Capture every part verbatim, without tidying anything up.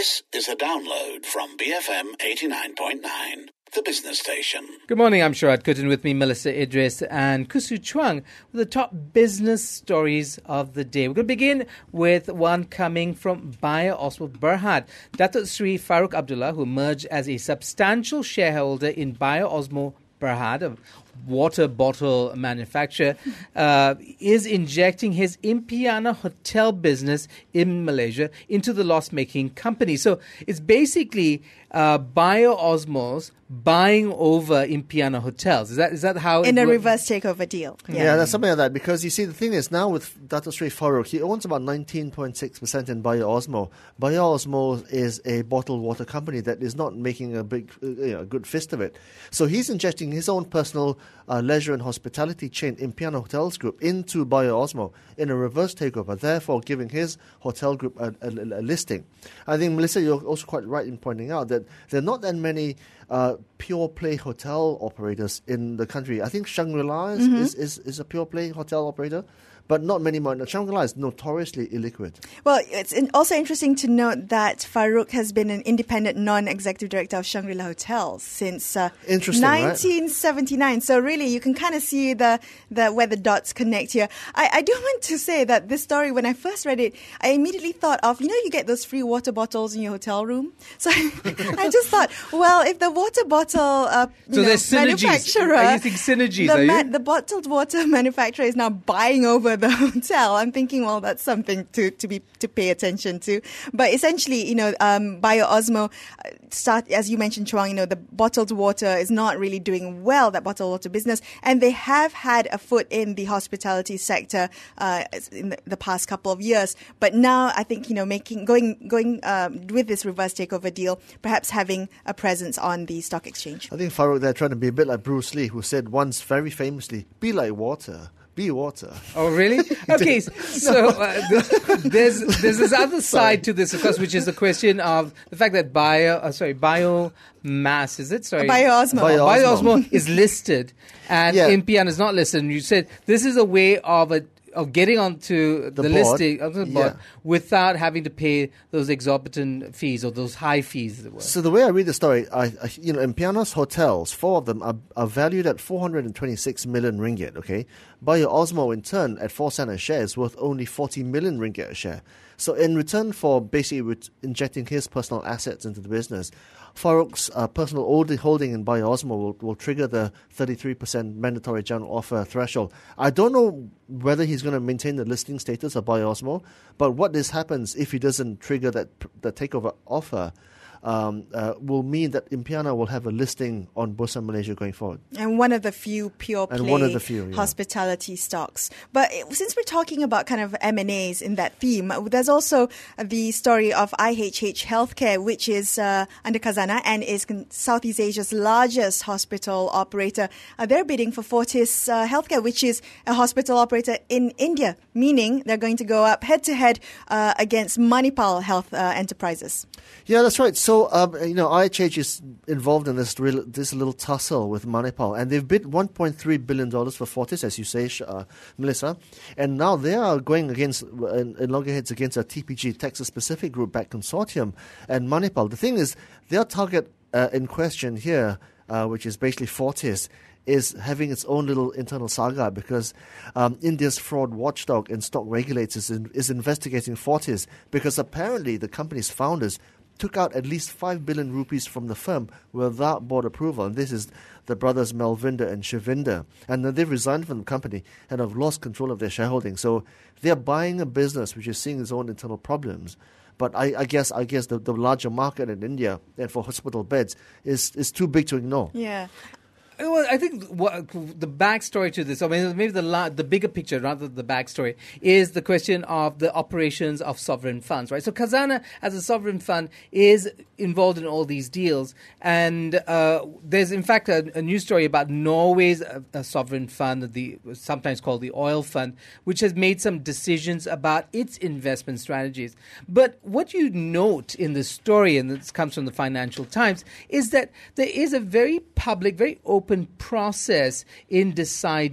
This is a download from B F M eighty-nine point nine, the business station. Good morning, I'm Sharad Kuttan, with me Melissa Idris and Kusu Chuang with the top business stories of the day. We're going to begin with one coming from Bio Osmo Berhad. Datuk Sri Farooq Abdullah, who emerged as a substantial shareholder in Bio Osmo Berhad, a water bottle manufacturer, uh, is injecting his Impiana hotel business in Malaysia into the loss-making company. So it's basically uh, Bio Osmos buying over Impiana hotels. Is that is that how in it a works? reverse takeover deal? Yeah. yeah, that's something like that. Because you see, the thing is now with Datuk Sri Farooq, he owns about nineteen point six percent in Bio Osmo. Bio Osmo is a bottled water company that is not making a big, uh, you know, good fist of it. So he's injecting his own personal uh, leisure and hospitality chain, Impiana Hotels Group, into Bio Osmo in a reverse takeover, therefore giving his hotel group a, a, a listing. I think, Melissa, you're also quite right in pointing out that there are not that many uh, pure play hotel operators in the country. I think Shangri-La is, mm-hmm. is, is, is a pure play hotel operator, but not many more. Shangri-La is notoriously illiquid. Well, it's also interesting to note that Farooq has been an independent non-executive director of Shangri-La Hotels since uh, nineteen seventy-nine. Right? So really, you can kind of see the, the where the dots connect here. I, I do want to say that this story, when I first read it, I immediately thought of, you know, you get those free water bottles in your hotel room. So I just thought, well, if the water bottle uh, you so know, there's manufacturer, are you think synergies? The, are ma- you? the bottled water manufacturer is now buying over the hotel. I'm thinking, well, that's something to, to be to pay attention to. But essentially, you know, um, Bio Osmo start, as you mentioned, Chuang, you know, the bottled water is not really doing well, that bottled water business, and they have had a foot in the hospitality sector uh, in the, the past couple of years. But now, I think, you know, making going going um, with this reverse takeover deal, perhaps having a presence on the stock exchange. I think Farooq, they're trying to be a bit like Bruce Lee, who said once very famously, "Be like water." Be water. Oh, really? Okay, so uh, there's there's this other side to this, of course, which is the question of the fact that bio, uh, sorry, biomass, is it? Sorry, Bioosmo. Bioosmo, Bioosmo is listed, and yeah. Impiana is not listed. And you said this is a way of a of getting onto the, the listing of the board yeah. without having to pay those exorbitant fees or those high fees. As it were. So the way I read the story, I, I you know, Impiana's hotels, four of them are, are valued at four hundred twenty-six million ringgit. Okay, Bio Osmo in turn at four cent a share is worth only forty million ringgit a share. So in return for basically injecting his personal assets into the business, Farooq's uh, personal holding in Bio Osmo will, will trigger the thirty-three percent mandatory general offer threshold. I don't know whether he's going to maintain the listing status of Bio Osmo, but what this happens if he doesn't trigger that the takeover offer um, uh, will mean that Impiana will have a listing on Bursa Malaysia going forward. And one of the few pure play and one of the few, yeah. hospitality stocks. But it, since we're talking about kind of M and A's in that theme, there's also the story of I H H Healthcare, which is uh, under Khazanah and is Southeast Asia's largest hospital operator. Uh, they're bidding for Fortis uh, Healthcare, which is a hospital operator in India, meaning they're going to go up head-to-head uh, against Manipal Health uh, Enterprises. Yeah, that's right. So, um, you know, I H H is involved in this real, this little tussle with Manipal, and they've bid one point three billion dollars for Fortis, as you say, uh, Melissa, and now they are going against, in, in loggerheads against a T P G, Texas Pacific Group-backed consortium, and Manipal. The thing is, their target uh, in question here, uh, which is basically Fortis, is having its own little internal saga because um, India's fraud watchdog and stock regulators is, is investigating Fortis because apparently the company's founders took out at least five billion rupees from the firm without board approval. And this is the brothers Malvinder and Shivinder. And they've resigned from the company and have lost control of their shareholding. So they're buying a business which is seeing its own internal problems. But I, I guess I guess the, the larger market in India and for hospital beds is, is too big to ignore. Yeah. Well, I think what, the backstory to this, I mean, maybe the la- the bigger picture rather than the backstory, is the question of the operations of sovereign funds, right? So Khazanah, as a sovereign fund, is involved in all these deals. And uh, there's, in fact, a, a news story about Norway's a, a sovereign fund, the sometimes called the oil fund, which has made some decisions about its investment strategies. But what you note in the story, and this comes from the Financial Times, is that there is a very public, very open process in deciding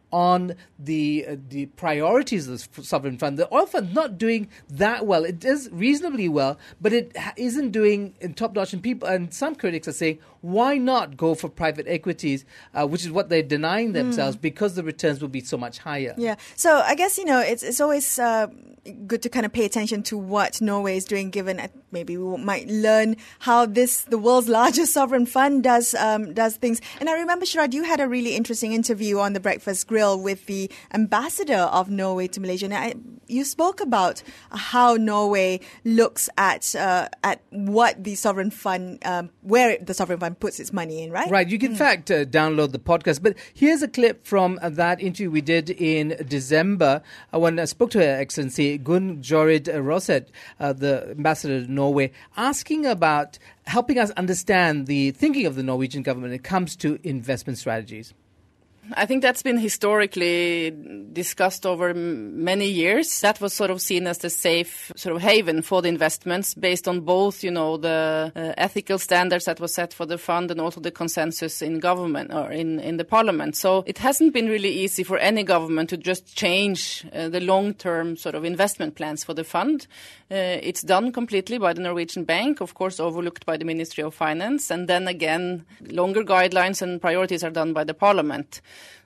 on the uh, the priorities of the sovereign fund. The oil fund not doing that well. It does reasonably well, but it ha- isn't doing in top notch. And people and some critics are saying, why not go for private equities, uh, which is what they're denying themselves mm. because the returns will be so much higher. Yeah. So I guess, you know, it's it's always uh, good to kind of pay attention to what Norway is doing, given that maybe we might learn how this, the world's largest sovereign fund, does um, does things. And I remember, Sharad, you had a really interesting interview on the Breakfast Grill with the ambassador of Norway to Malaysia. And I, you spoke about how Norway looks at uh, at what the sovereign fund, um, where the sovereign fund puts its money in, right? Right. You can, in fact, uh, download the podcast. But here's a clip from uh, that interview we did in December uh, when I spoke to Her Excellency Gunn Jorid Rosset, uh, the ambassador of Norway, asking about helping us understand the thinking of the Norwegian government when it comes to investment strategies. I think that's been historically discussed over m- many years. That was sort of seen as the safe sort of haven for the investments based on both, you know, the uh, ethical standards that was set for the fund and also the consensus in government or in, in the parliament. So it hasn't been really easy for any government to just change uh, the long-term sort of investment plans for the fund. Uh, it's done completely by the Norwegian Bank, of course, overlooked by the Ministry of Finance. And then again, longer guidelines and priorities are done by the parliament.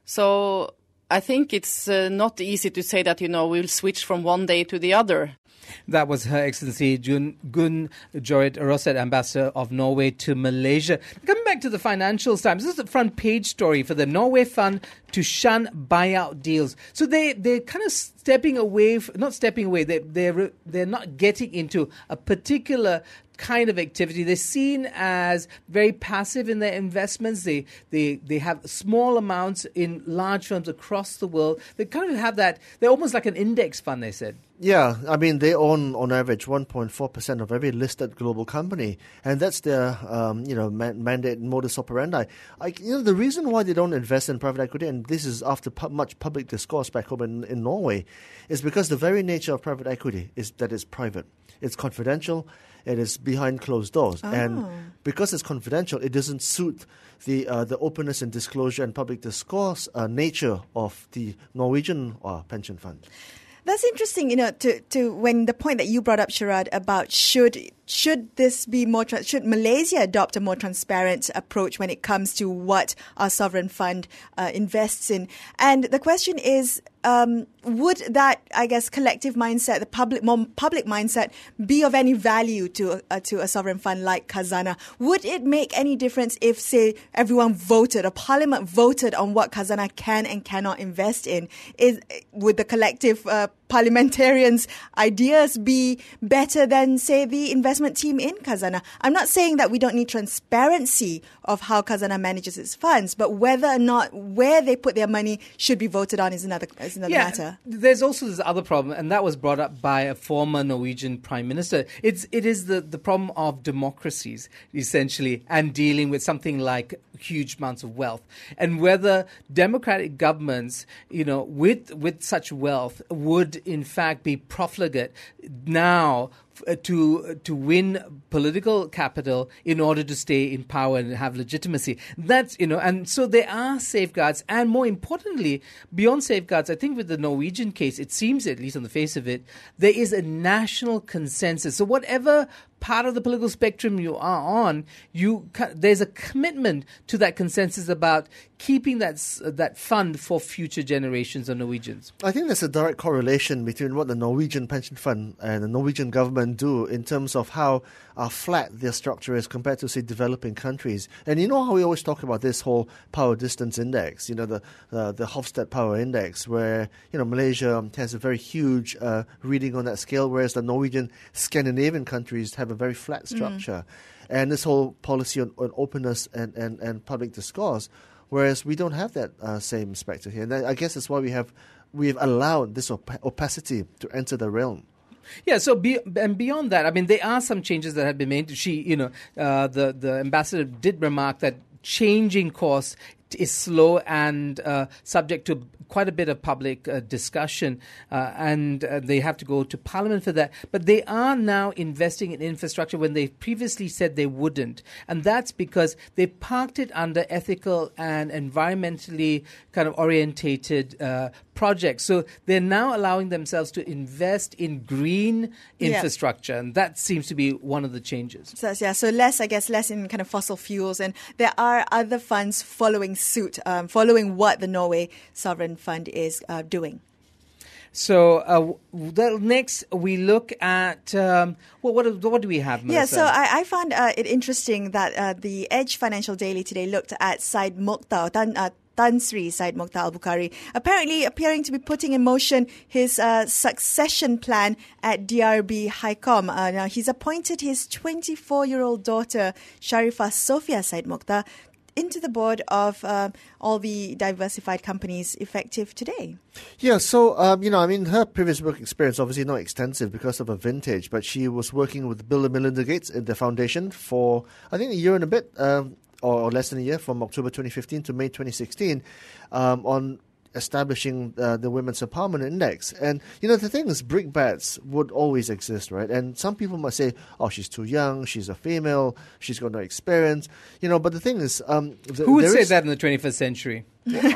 So I think it's uh, not easy to say that, you know, we'll switch from one day to the other. That was Her Excellency Gunn Jorid Rosset, Ambassador of Norway to Malaysia. Coming back to the Financial Times, this is the front page story for the Norway Fund to shun buyout deals. So they, they're kind of stepping away, not stepping away, they, they're, they're not getting into a particular kind of activity. They're seen as very passive in their investments. They they they have small amounts in large firms across the world. They kind of have that, they're almost like an index fund, they said. Yeah, I mean, they own, on average, one point four percent of every listed global company. And that's their, um, you know, man- mandate modus operandi. I, you know, the reason why they don't invest in private equity, and this is after pu- much public discourse back home in, in Norway, is because the very nature of private equity is that it's private. It's confidential. It is behind closed doors. Oh. And because it's confidential, it doesn't suit the uh, the openness and disclosure and public discourse uh, nature of the Norwegian uh, pension fund. That's interesting, you know, to, to when the point that you brought up, Sharad, about should should this be more, tra- should Malaysia adopt a more transparent approach when it comes to what our sovereign fund uh, invests in? And the question is, um, would that, I guess, collective mindset, the public, more public mindset, be of any value to uh, to a sovereign fund like Khazanah? Would it make any difference if, say, everyone voted, or Parliament voted on what Khazanah can and cannot invest in? Is would the collective uh, parliamentarians' ideas be better than, say, the investment team in Khazanah? I'm not saying that we don't need transparency of how Khazanah manages its funds, but whether or not where they put their money should be voted on is another is another yeah, matter. There's also this other problem, and that was brought up by a former Norwegian prime minister. It's it is the, the problem of democracies, essentially, and dealing with something like huge amounts of wealth, and whether democratic governments, you know, with with such wealth would in fact be profligate now uh, to to win political capital in order to stay in power and have legitimacy. That's, you know, and so there are safeguards, and more importantly, beyond safeguards, I think with the Norwegian case, it seems, at least on the face of it, there is a national consensus. So whatever part of the political spectrum you are on, you there's a commitment to that consensus about keeping that that fund for future generations of Norwegians. I think there's a direct correlation between what the Norwegian pension fund and the Norwegian government do in terms of how uh, flat their structure is compared to, say, developing countries. And you know how we always talk about this whole power distance index, you know, the uh, the Hofstad Power Index, where, you know, Malaysia has a very huge uh, reading on that scale, whereas the Norwegian Scandinavian countries have a very flat structure. Mm. And this whole policy on, on openness and, and, and public discourse, whereas we don't have that uh, same spectre here. And I guess that's why we have we've allowed this op- opacity to enter the realm. Yeah, so be, and beyond that, I mean, there are some changes that have been made. She, you know, uh, the, the ambassador did remark that changing course is slow and uh, subject to quite a bit of public uh, discussion, uh, and uh, they have to go to Parliament for that. But they are now investing in infrastructure when they previously said they wouldn't. And that's because they parked it under ethical and environmentally kind of orientated uh, projects. So they're now allowing themselves to invest in green infrastructure. Yeah. And that seems to be one of the changes. So, yeah, so less, I guess, less in kind of fossil fuels. And there are other funds following suit, um, following what the Norway Sovereign Fund is uh, doing. So uh, the next we look at um, well, what what do we have, Melissa? Yeah, so I, I found uh, it interesting that uh, the Edge Financial Daily today looked at Syed Mokhtar Tan, uh, Tan Sri Syed Mokhtar Al-Bukhari, apparently appearing to be putting in motion his uh, succession plan at D R B HiCom. Uh, now he's appointed his twenty-four-year-old daughter Sharifah Sophia Syed Mokhtar into the board of uh, all the diversified companies effective today. Yeah, so, um, you know, I mean, her previous work experience, obviously not extensive because of her vintage, but she was working with Bill and Melinda Gates in the foundation for, I think, a year and a bit, um, or less than a year, from October twenty fifteen to May twenty sixteen, um, on establishing uh, the Women's Empowerment Index. And, you know, the thing is, brickbats would always exist, right? And some people might say, oh, she's too young, she's a female, she's got no experience. You know, but the thing is... Um, the, Who would say is, that in the twenty-first century?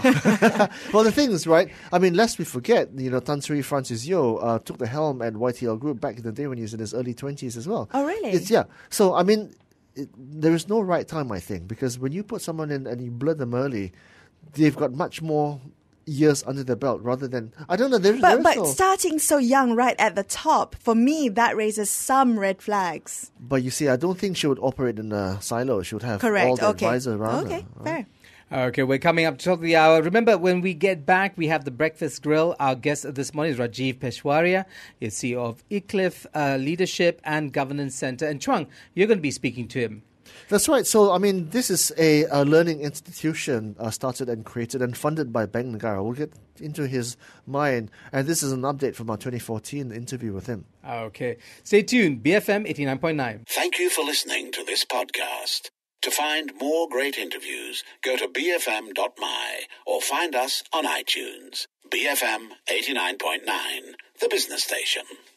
Well, the thing is, right, I mean, lest we forget, you know, Tan Sri Francis Yeo uh, took the helm at Y T L Group back in the day when he was in his early twenties as well. Oh, really? It's, yeah. So, I mean, it, there is no right time, I think, because when you put someone in and you blur them early, they've got much more years under their belt rather than, I don't know, there's But, there but no, starting so young right at the top, for me, that raises some red flags. But you see, I don't think she would operate in a silo. She would have Correct. all the Okay. advisors around Okay, her. fair. Right? Okay, we're coming up to the top of the hour. Remember, when we get back, we have the Breakfast Grill. Our guest this morning is Rajiv Peshwaria, he's C E O of Ecliph uh, Leadership and Governance Center. And Chuang, you're going to be speaking to him. That's right. So, I mean, this is a, a learning institution uh, started and created and funded by Bank Negara. We'll get into his mind. And this is an update from our twenty fourteen interview with him. Okay. Stay tuned. B F M eighty-nine point nine. Thank you for listening to this podcast. To find more great interviews, go to b f m dot m y or find us on iTunes. B F M eighty-nine point nine, the business station.